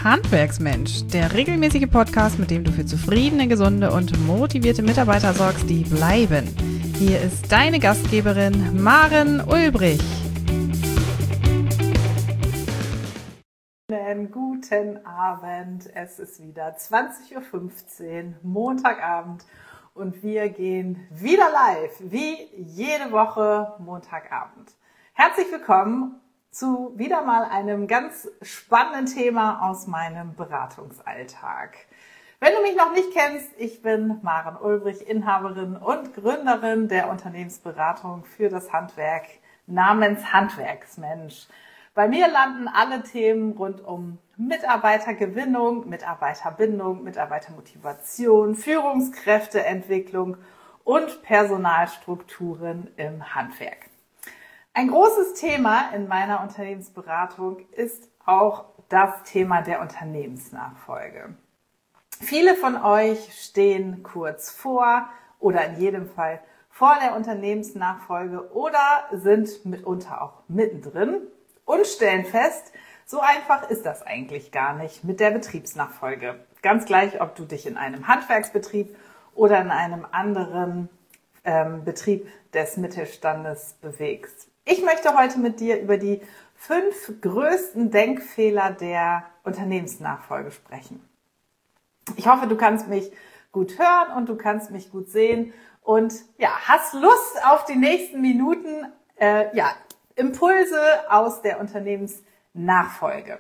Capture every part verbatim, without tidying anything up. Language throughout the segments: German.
Handwerksmensch, der regelmäßige Podcast, mit dem du für zufriedene, gesunde und motivierte Mitarbeiter sorgst, die bleiben. Hier ist deine Gastgeberin Maren Ulbrich. Guten Abend, es ist wieder zwanzig Uhr fünfzehn, Montagabend und wir gehen wieder live, wie jede Woche Montagabend. Herzlich willkommen zu wieder mal einem ganz spannenden Thema aus meinem Beratungsalltag. Wenn du mich noch nicht kennst, ich bin Maren Ulbrich, Inhaberin und Gründerin der Unternehmensberatung für das Handwerk namens Handwerksmensch. Bei mir landen alle Themen rund um Mitarbeitergewinnung, Mitarbeiterbindung, Mitarbeitermotivation, Führungskräfteentwicklung und Personalstrukturen im Handwerk. Ein großes Thema in meiner Unternehmensberatung ist auch das Thema der Unternehmensnachfolge. Viele von euch stehen kurz vor oder in jedem Fall vor der Unternehmensnachfolge oder sind mitunter auch mittendrin und stellen fest, so einfach ist das eigentlich gar nicht mit der Betriebsnachfolge. Ganz gleich, ob du dich in einem Handwerksbetrieb oder in einem anderen ähm, Betrieb des Mittelstandes bewegst. Ich möchte heute mit dir über die fünf größten Denkfehler der Unternehmensnachfolge sprechen. Ich hoffe, du kannst mich gut hören und du kannst mich gut sehen und ja, hast Lust auf die nächsten Minuten, äh, ja, Impulse aus der Unternehmensnachfolge.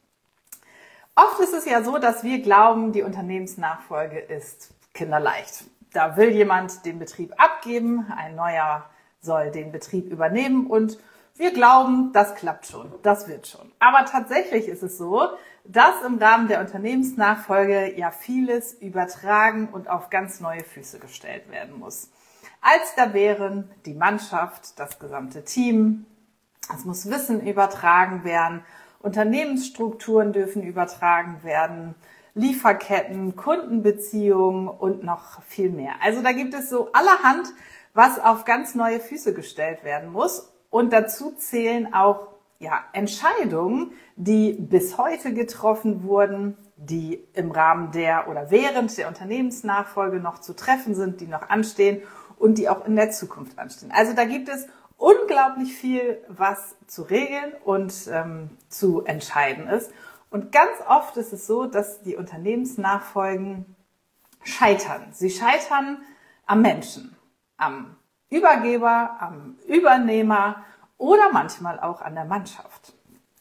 Oft ist es ja so, dass wir glauben, die Unternehmensnachfolge ist kinderleicht. Da will jemand den Betrieb abgeben, ein neuer soll den Betrieb übernehmen und wir glauben, das klappt schon, das wird schon. Aber tatsächlich ist es so, dass im Rahmen der Unternehmensnachfolge ja vieles übertragen und auf ganz neue Füße gestellt werden muss. Als da wären die Mannschaft, das gesamte Team, es muss Wissen übertragen werden, Unternehmensstrukturen dürfen übertragen werden, Lieferketten, Kundenbeziehungen und noch viel mehr. Also da gibt es so allerhand, was auf ganz neue Füße gestellt werden muss. Und dazu zählen auch ja, Entscheidungen, die bis heute getroffen wurden, die im Rahmen der oder während der Unternehmensnachfolge noch zu treffen sind, die noch anstehen und die auch in der Zukunft anstehen. Also da gibt es unglaublich viel, was zu regeln und ähm, zu entscheiden ist. Und ganz oft ist es so, dass die Unternehmensnachfolgen scheitern. Sie scheitern am Menschen, am Übergeber, am Übernehmer oder manchmal auch an der Mannschaft.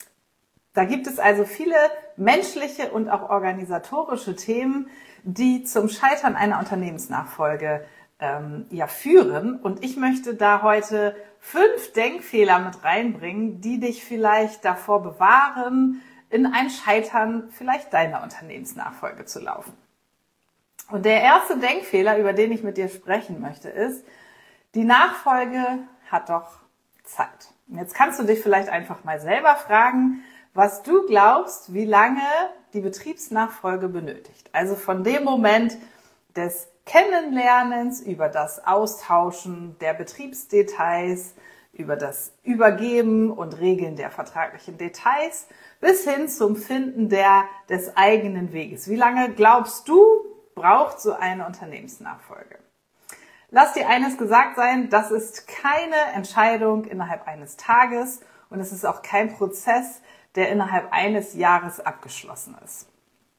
Da gibt es also viele menschliche und auch organisatorische Themen, die zum Scheitern einer Unternehmensnachfolge ähm, ja, führen. Und ich möchte da heute fünf Denkfehler mit reinbringen, die dich vielleicht davor bewahren, in ein Scheitern vielleicht deiner Unternehmensnachfolge zu laufen. Und der erste Denkfehler, über den ich mit dir sprechen möchte, ist, die Nachfolge hat doch Zeit. Und jetzt kannst du dich vielleicht einfach mal selber fragen, was du glaubst, wie lange die Betriebsnachfolge benötigt. Also von dem Moment des Kennenlernens, über das Austauschen der Betriebsdetails, über das Übergeben und Regeln der vertraglichen Details bis hin zum Finden der, des eigenen Weges. Wie lange glaubst du, braucht so eine Unternehmensnachfolge? Lass dir eines gesagt sein, das ist keine Entscheidung innerhalb eines Tages und es ist auch kein Prozess, der innerhalb eines Jahres abgeschlossen ist.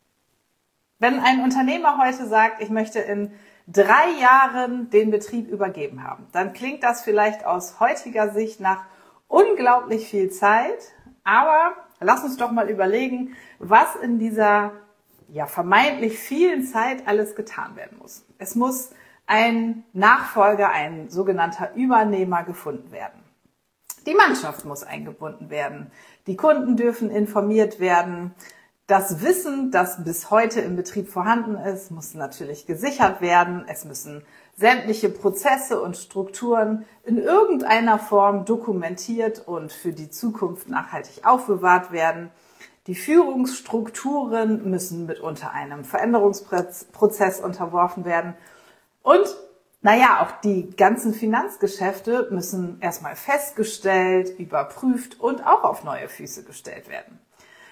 Wenn ein Unternehmer heute sagt, ich möchte in drei Jahren den Betrieb übergeben haben, dann klingt das vielleicht aus heutiger Sicht nach unglaublich viel Zeit, aber lass uns doch mal überlegen, was in dieser ja, vermeintlich vielen Zeit alles getan werden muss. Es muss ein Nachfolger, ein sogenannter Übernehmer gefunden werden. Die Mannschaft muss eingebunden werden. Die Kunden dürfen informiert werden. Das Wissen, das bis heute im Betrieb vorhanden ist, muss natürlich gesichert werden. Es müssen sämtliche Prozesse und Strukturen in irgendeiner Form dokumentiert und für die Zukunft nachhaltig aufbewahrt werden. Die Führungsstrukturen müssen mitunter einem Veränderungsprozess unterworfen werden. Und naja, auch die ganzen Finanzgeschäfte müssen erstmal festgestellt, überprüft und auch auf neue Füße gestellt werden.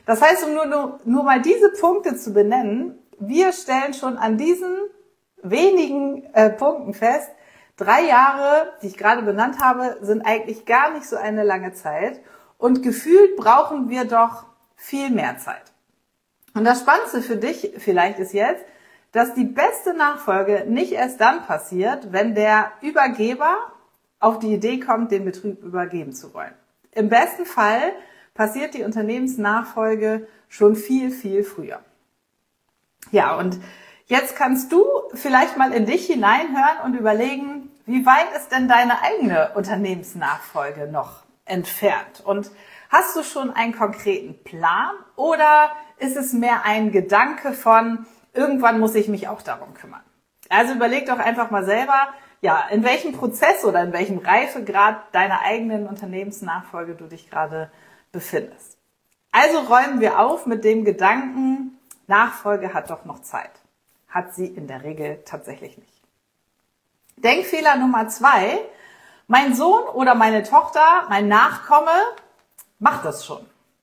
Das heißt, um nur, nur, nur mal diese Punkte zu benennen, wir stellen schon an diesen wenigen äh, Punkten fest, drei Jahre, die ich gerade benannt habe, sind eigentlich gar nicht so eine lange Zeit. Und gefühlt brauchen wir doch viel mehr Zeit. Und das Spannendste für dich vielleicht ist jetzt, dass die beste Nachfolge nicht erst dann passiert, wenn der Übergeber auf die Idee kommt, den Betrieb übergeben zu wollen. Im besten Fall passiert die Unternehmensnachfolge schon viel, viel früher. Ja, und jetzt kannst du vielleicht mal in dich hineinhören und überlegen, wie weit ist denn deine eigene Unternehmensnachfolge noch entfernt? Und hast du schon einen konkreten Plan oder ist es mehr ein Gedanke von, irgendwann muss ich mich auch darum kümmern? Also überleg doch einfach mal selber, ja, in welchem Prozess oder in welchem Reifegrad deiner eigenen Unternehmensnachfolge du dich gerade befindest. Also räumen wir auf mit dem Gedanken, Nachfolge hat doch noch Zeit. Hat sie in der Regel tatsächlich nicht. Denkfehler Nummer zwei, mein Sohn oder meine Tochter, mein Nachkomme, macht das schon.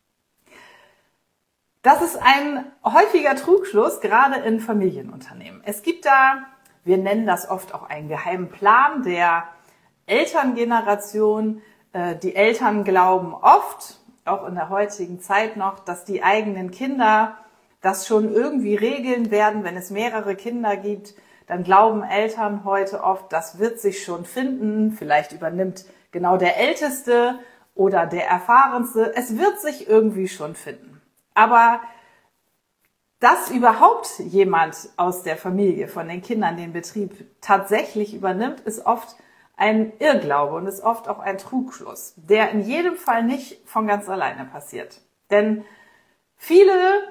Das ist ein häufiger Trugschluss, gerade in Familienunternehmen. Es gibt da, wir nennen das oft auch einen geheimen Plan der Elterngeneration. Die Eltern glauben oft, auch in der heutigen Zeit noch, dass die eigenen Kinder das schon irgendwie regeln werden. Wenn es mehrere Kinder gibt, dann glauben Eltern heute oft, das wird sich schon finden. Vielleicht übernimmt genau der Älteste oder der Erfahrenste. Es wird sich irgendwie schon finden. Aber dass überhaupt jemand aus der Familie, von den Kindern, den Betrieb tatsächlich übernimmt, ist oft ein Irrglaube und ist oft auch ein Trugschluss, der in jedem Fall nicht von ganz alleine passiert. Denn viele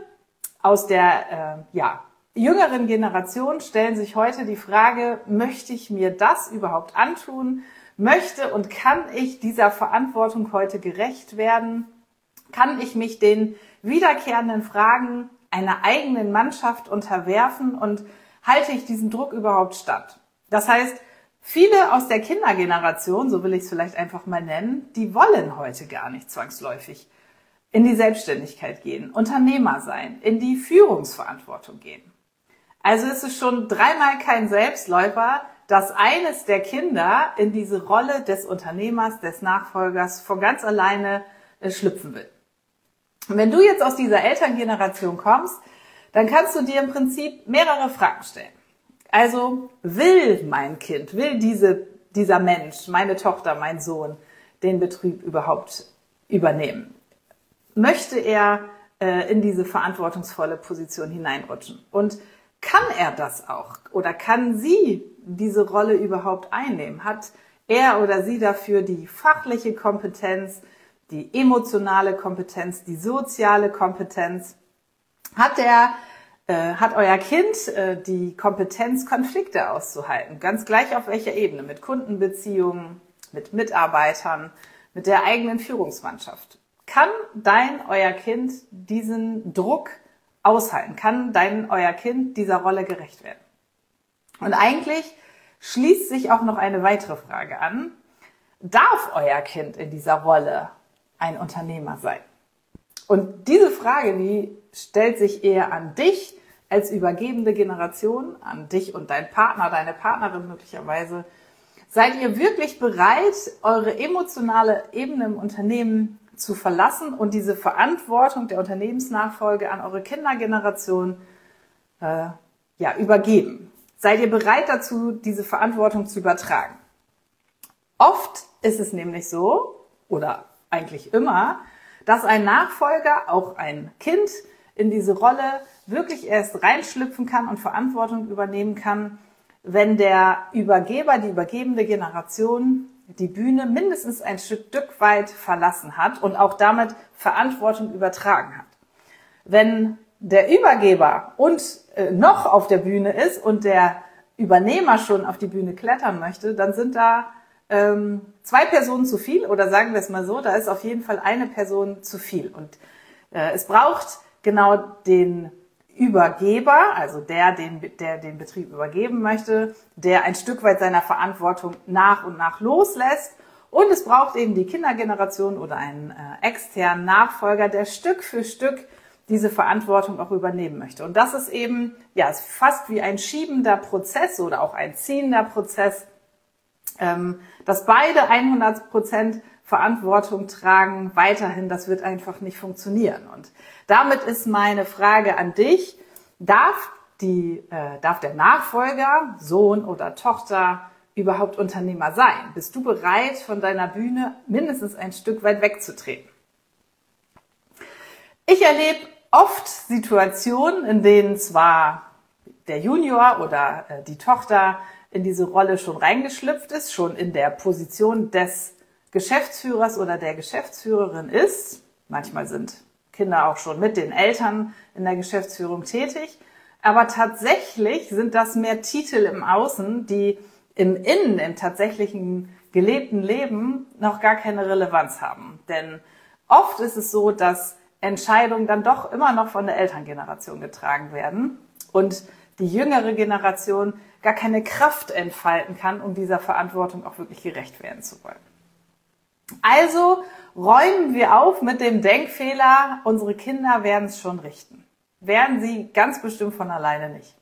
aus der äh, ja, jüngeren Generation stellen sich heute die Frage, möchte ich mir das überhaupt antun? Möchte und kann ich dieser Verantwortung heute gerecht werden? Kann ich mich den wiederkehrenden Fragen einer eigenen Mannschaft unterwerfen und halte ich diesem Druck überhaupt stand? Das heißt, viele aus der Kindergeneration, so will ich es vielleicht einfach mal nennen, die wollen heute gar nicht zwangsläufig in die Selbstständigkeit gehen, Unternehmer sein, in die Führungsverantwortung gehen. Also ist es schon dreimal kein Selbstläufer, dass eines der Kinder in diese Rolle des Unternehmers, des Nachfolgers von ganz alleine äh, schlüpfen will. Und wenn du jetzt aus dieser Elterngeneration kommst, dann kannst du dir im Prinzip mehrere Fragen stellen. Also will mein Kind, will diese, dieser Mensch, meine Tochter, mein Sohn, den Betrieb überhaupt übernehmen? Möchte er äh, in diese verantwortungsvolle Position hineinrutschen? Und kann er das auch? Oder kann sie diese Rolle überhaupt einnehmen? Hat er oder sie dafür die fachliche Kompetenz, die emotionale Kompetenz, die soziale Kompetenz? Hat er, äh, hat euer Kind äh, die Kompetenz, Konflikte auszuhalten? Ganz gleich auf welcher Ebene? Mit Kundenbeziehungen, mit Mitarbeitern, mit der eigenen Führungsmannschaft. Kann dein, euer Kind diesen Druck aushalten? Kann dein, euer Kind dieser Rolle gerecht werden? Und eigentlich schließt sich auch noch eine weitere Frage an. Darf euer Kind in dieser Rolle ein Unternehmer sein? Und diese Frage, die stellt sich eher an dich als übergebende Generation, an dich und dein Partner, deine Partnerin möglicherweise. Seid ihr wirklich bereit, eure emotionale Ebene im Unternehmen zu verlassen und diese Verantwortung der Unternehmensnachfolge an eure Kindergeneration äh, ja, übergeben? Seid ihr bereit dazu, diese Verantwortung zu übertragen? Oft ist es nämlich so, oder eigentlich immer, dass ein Nachfolger, auch ein Kind, in diese Rolle wirklich erst reinschlüpfen kann und Verantwortung übernehmen kann, wenn der Übergeber, die übergebende Generation, die Bühne mindestens ein Stück weit verlassen hat und auch damit Verantwortung übertragen hat. Wenn der Übergeber und äh, noch auf der Bühne ist und der Übernehmer schon auf die Bühne klettern möchte, dann sind da ähm, zwei Personen zu viel, oder sagen wir es mal so, da ist auf jeden Fall eine Person zu viel. Und äh, es braucht genau den Übergeber, also der den, der den Betrieb übergeben möchte, der ein Stück weit seiner Verantwortung nach und nach loslässt. Und es braucht eben die Kindergeneration oder einen äh, externen Nachfolger, der Stück für Stück diese Verantwortung auch übernehmen möchte. Und das ist eben, ja, ist fast wie ein schiebender Prozess oder auch ein ziehender Prozess, ähm, dass beide hundert Prozent Verantwortung tragen, weiterhin, das wird einfach nicht funktionieren. Und damit ist meine Frage an dich, darf, die, äh, darf der Nachfolger, Sohn oder Tochter, überhaupt Unternehmer sein? Bist du bereit, von deiner Bühne mindestens ein Stück weit wegzutreten? Ich erlebe oft Situationen, in denen zwar der Junior oder äh, die Tochter in diese Rolle schon reingeschlüpft ist, schon in der Position des Geschäftsführers oder der Geschäftsführerin ist. Manchmal sind Kinder auch schon mit den Eltern in der Geschäftsführung tätig. Aber tatsächlich sind das mehr Titel im Außen, die im Innen, im tatsächlichen gelebten Leben noch gar keine Relevanz haben. Denn oft ist es so, dass Entscheidungen dann doch immer noch von der Elterngeneration getragen werden und die jüngere Generation gar keine Kraft entfalten kann, um dieser Verantwortung auch wirklich gerecht werden zu wollen. Also räumen wir auf mit dem Denkfehler, unsere Kinder werden es schon richten. Werden sie ganz bestimmt von alleine nicht.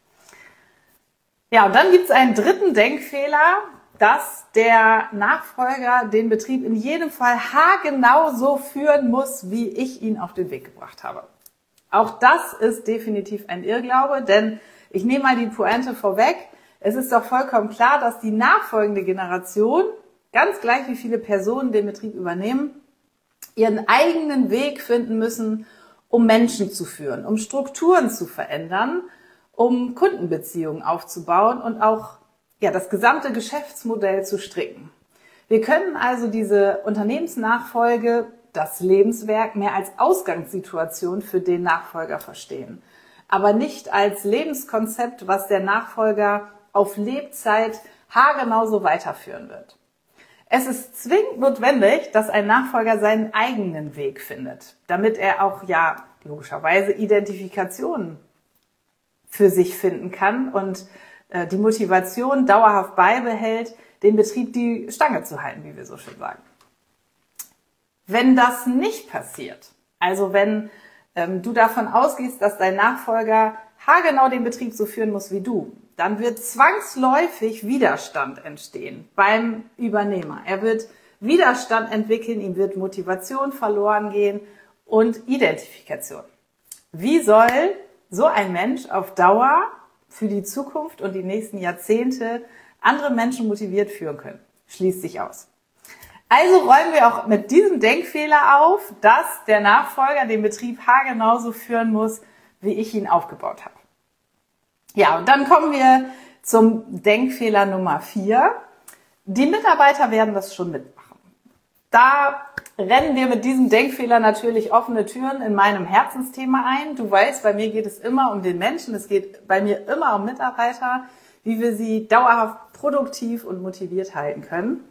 Ja, und dann gibt es einen dritten Denkfehler, dass der Nachfolger den Betrieb in jedem Fall haargenau so führen muss, wie ich ihn auf den Weg gebracht habe. Auch das ist definitiv ein Irrglaube, denn ich nehme mal die Pointe vorweg. Es ist doch vollkommen klar, dass die nachfolgende Generation, ganz gleich wie viele Personen den Betrieb übernehmen, ihren eigenen Weg finden müssen, um Menschen zu führen, um Strukturen zu verändern, um Kundenbeziehungen aufzubauen und auch ja, das gesamte Geschäftsmodell zu stricken. Wir können also diese Unternehmensnachfolge, das Lebenswerk, mehr als Ausgangssituation für den Nachfolger verstehen, aber nicht als Lebenskonzept, was der Nachfolger auf Lebzeit haargenau so weiterführen wird. Es ist zwingend notwendig, dass ein Nachfolger seinen eigenen Weg findet, damit er auch ja logischerweise Identifikationen für sich finden kann und äh, die Motivation dauerhaft beibehält, den Betrieb die Stange zu halten, wie wir so schön sagen. Wenn das nicht passiert, also wenn ähm, du davon ausgehst, dass dein Nachfolger haargenau den Betrieb so führen muss wie du, dann wird zwangsläufig Widerstand entstehen beim Übernehmer. Er wird Widerstand entwickeln, ihm wird Motivation verloren gehen und Identifikation. Wie soll so ein Mensch auf Dauer für die Zukunft und die nächsten Jahrzehnte andere Menschen motiviert führen können? Schließt sich aus. Also räumen wir auch mit diesem Denkfehler auf, dass der Nachfolger den Betrieb haargenauso führen muss, wie ich ihn aufgebaut habe. Ja, und dann kommen wir zum Denkfehler Nummer vier. Die Mitarbeiter werden das schon mitmachen. Da rennen wir mit diesem Denkfehler natürlich offene Türen in meinem Herzensthema ein. Du weißt, bei mir geht es immer um den Menschen. Es geht bei mir immer um Mitarbeiter, wie wir sie dauerhaft produktiv und motiviert halten können.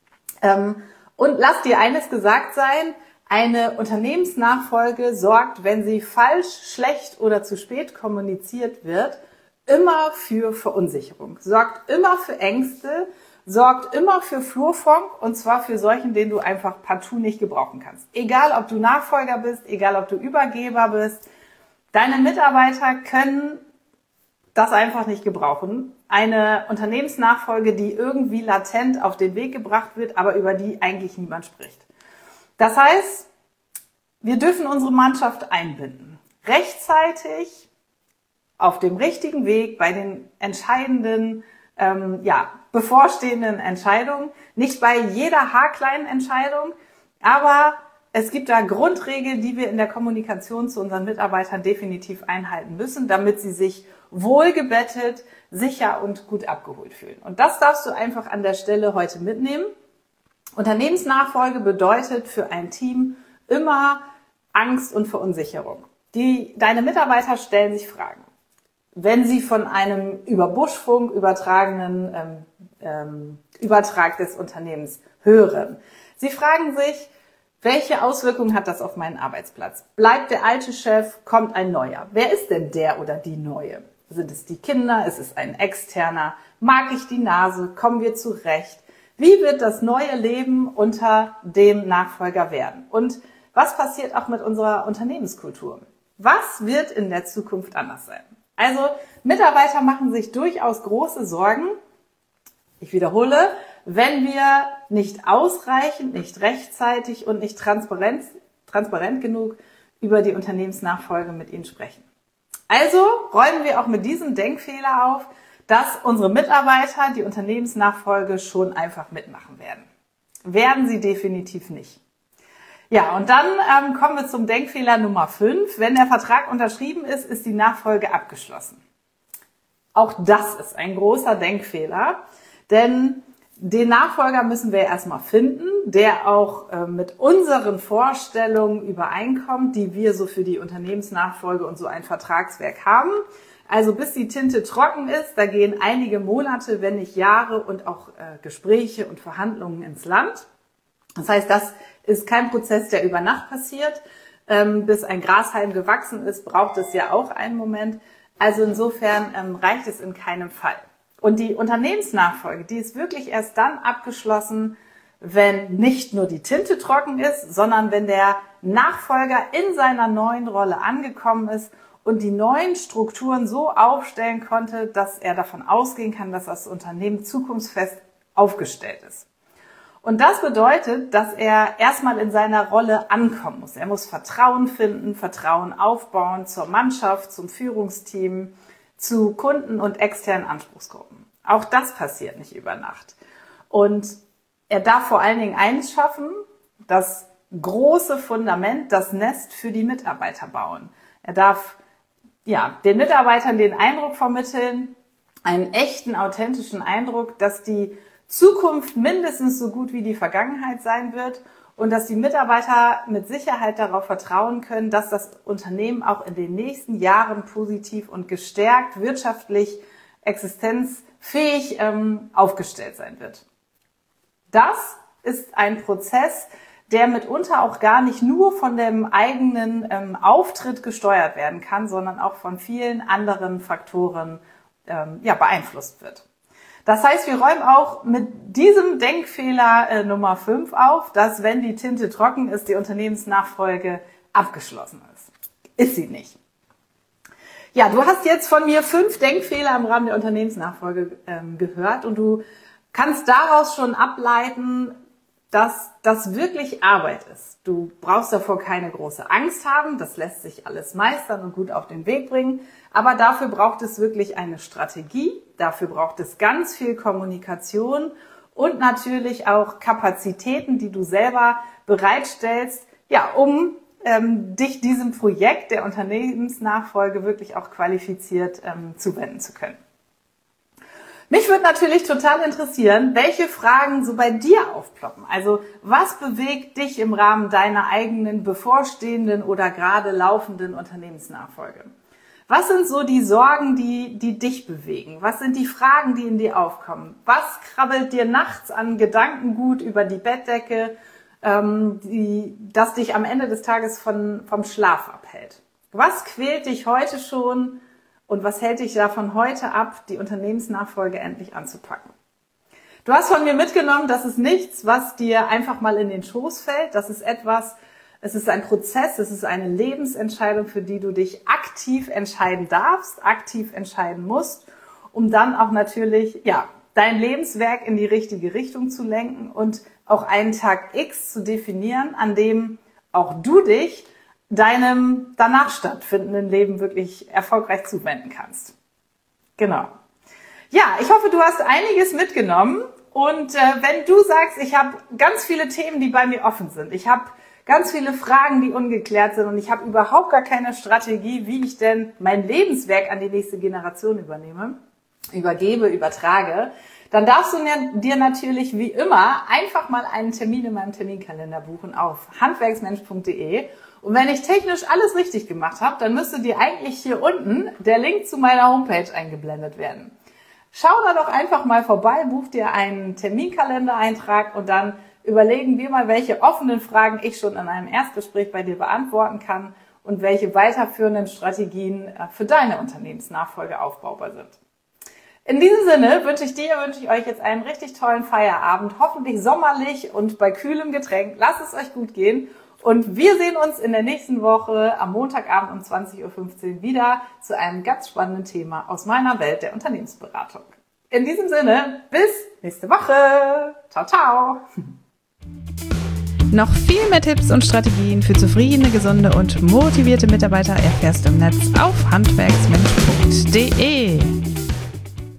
Und lass dir eines gesagt sein, eine Unternehmensnachfolge sorgt, wenn sie falsch, schlecht oder zu spät kommuniziert wird, immer für Verunsicherung, sorgt immer für Ängste, sorgt immer für Flurfunk und zwar für solchen, den du einfach partout nicht gebrauchen kannst. Egal, ob du Nachfolger bist, egal, ob du Übergeber bist, deine Mitarbeiter können das einfach nicht gebrauchen. Eine Unternehmensnachfolge, die irgendwie latent auf den Weg gebracht wird, aber über die eigentlich niemand spricht. Das heißt, wir dürfen unsere Mannschaft einbinden. Rechtzeitig, auf dem richtigen Weg, bei den entscheidenden, ähm, ja, bevorstehenden Entscheidungen. Nicht bei jeder haarkleinen Entscheidung, aber es gibt da Grundregeln, die wir in der Kommunikation zu unseren Mitarbeitern definitiv einhalten müssen, damit sie sich wohlgebettet, sicher und gut abgeholt fühlen. Und das darfst du einfach an der Stelle heute mitnehmen. Unternehmensnachfolge bedeutet für ein Team immer Angst und Verunsicherung. Die, deine Mitarbeiter stellen sich Fragen. Wenn sie von einem über Buschfunk übertragenen ähm, ähm, Übertrag des Unternehmens hören. Sie fragen sich, welche Auswirkungen hat das auf meinen Arbeitsplatz? Bleibt der alte Chef, kommt ein neuer? Wer ist denn der oder die Neue? Sind es die Kinder? Ist es ein Externer? Mag ich die Nase? Kommen wir zurecht? Wie wird das neue Leben unter dem Nachfolger werden? Und was passiert auch mit unserer Unternehmenskultur? Was wird in der Zukunft anders sein? Also Mitarbeiter machen sich durchaus große Sorgen. Ich wiederhole, wenn wir nicht ausreichend, nicht rechtzeitig und nicht transparent, transparent genug über die Unternehmensnachfolge mit ihnen sprechen. Also räumen wir auch mit diesem Denkfehler auf, dass unsere Mitarbeiter die Unternehmensnachfolge schon einfach mitmachen werden. Werden sie definitiv nicht. Ja, und dann ähm, kommen wir zum Denkfehler Nummer fünf. Wenn der Vertrag unterschrieben ist, ist die Nachfolge abgeschlossen. Auch das ist ein großer Denkfehler, denn den Nachfolger müssen wir erstmal finden, der auch äh, mit unseren Vorstellungen übereinkommt, die wir so für die Unternehmensnachfolge und so ein Vertragswerk haben. Also bis die Tinte trocken ist, da gehen einige Monate, wenn nicht Jahre und auch äh, Gespräche und Verhandlungen ins Land. Das heißt, das ist kein Prozess, der über Nacht passiert. Ähm, bis ein Grashalm gewachsen ist, braucht es ja auch einen Moment. Also insofern ähm, reicht es in keinem Fall. Und die Unternehmensnachfolge, die ist wirklich erst dann abgeschlossen, wenn nicht nur die Tinte trocken ist, sondern wenn der Nachfolger in seiner neuen Rolle angekommen ist und die neuen Strukturen so aufstellen konnte, dass er davon ausgehen kann, dass das Unternehmen zukunftsfest aufgestellt ist. Und das bedeutet, dass er erstmal in seiner Rolle ankommen muss. Er muss Vertrauen finden, Vertrauen aufbauen zur Mannschaft, zum Führungsteam, zu Kunden und externen Anspruchsgruppen. Auch das passiert nicht über Nacht. Und er darf vor allen Dingen eins schaffen, das große Fundament, das Nest für die Mitarbeiter bauen. Er darf ja, den Mitarbeitern den Eindruck vermitteln, einen echten, authentischen Eindruck, dass die Zukunft mindestens so gut wie die Vergangenheit sein wird und dass die Mitarbeiter mit Sicherheit darauf vertrauen können, dass das Unternehmen auch in den nächsten Jahren positiv und gestärkt, wirtschaftlich, existenzfähig ähm, aufgestellt sein wird. Das ist ein Prozess, der mitunter auch gar nicht nur von dem eigenen ähm, Auftritt gesteuert werden kann, sondern auch von vielen anderen Faktoren ähm, ja, beeinflusst wird. Das heißt, wir räumen auch mit diesem Denkfehler äh, Nummer fünf auf, dass wenn die Tinte trocken ist, die Unternehmensnachfolge abgeschlossen ist. Ist sie nicht. Ja, du hast jetzt von mir fünf Denkfehler im Rahmen der Unternehmensnachfolge ähm, gehört und du kannst daraus schon ableiten, dass das wirklich Arbeit ist. Du brauchst davor keine große Angst haben, das lässt sich alles meistern und gut auf den Weg bringen, aber dafür braucht es wirklich eine Strategie, dafür braucht es ganz viel Kommunikation und natürlich auch Kapazitäten, die du selber bereitstellst, ja, um ähm, dich diesem Projekt der Unternehmensnachfolge wirklich auch qualifiziert ähm, zuwenden zu können. Mich würde natürlich total interessieren, welche Fragen so bei dir aufploppen. Also was bewegt dich im Rahmen deiner eigenen bevorstehenden oder gerade laufenden Unternehmensnachfolge? Was sind so die Sorgen, die, die dich bewegen? Was sind die Fragen, die in dir aufkommen? Was krabbelt dir nachts an Gedankengut über die Bettdecke, ähm, die, das dich am Ende des Tages von, vom Schlaf abhält? Was quält dich heute schon? Und was hält dich davon heute ab, die Unternehmensnachfolge endlich anzupacken? Du hast von mir mitgenommen, das ist nichts, was dir einfach mal in den Schoß fällt. Das ist etwas, es ist ein Prozess, es ist eine Lebensentscheidung, für die du dich aktiv entscheiden darfst, aktiv entscheiden musst, um dann auch natürlich, ja, dein Lebenswerk in die richtige Richtung zu lenken und auch einen Tag X zu definieren, an dem auch du dich deinem danach stattfindenden Leben wirklich erfolgreich zuwenden kannst. Genau. Ja, ich hoffe, du hast einiges mitgenommen und äh, wenn du sagst, ich habe ganz viele Themen, die bei mir offen sind, ich habe ganz viele Fragen, die ungeklärt sind und ich habe überhaupt gar keine Strategie, wie ich denn mein Lebenswerk an die nächste Generation übernehme, übergebe, übertrage, dann darfst du dir natürlich wie immer einfach mal einen Termin in meinem Terminkalender buchen auf handwerksmensch punkt de. Und wenn ich technisch alles richtig gemacht habe, dann müsste dir eigentlich hier unten der Link zu meiner Homepage eingeblendet werden. Schau da doch einfach mal vorbei, buch dir einen Terminkalendereintrag und dann überlegen wir mal, welche offenen Fragen ich schon in einem Erstgespräch bei dir beantworten kann und welche weiterführenden Strategien für deine Unternehmensnachfolge aufbaubar sind. In diesem Sinne wünsche ich dir, wünsche ich euch jetzt einen richtig tollen Feierabend, hoffentlich sommerlich und bei kühlem Getränk. Lasst es euch gut gehen. Und wir sehen uns in der nächsten Woche am Montagabend um zwanzig Uhr fünfzehn wieder zu einem ganz spannenden Thema aus meiner Welt der Unternehmensberatung. In diesem Sinne, bis nächste Woche. Ciao, ciao. Noch viel mehr Tipps und Strategien für zufriedene, gesunde und motivierte Mitarbeiter erfährst du im Netz auf handwerksmensch punkt de.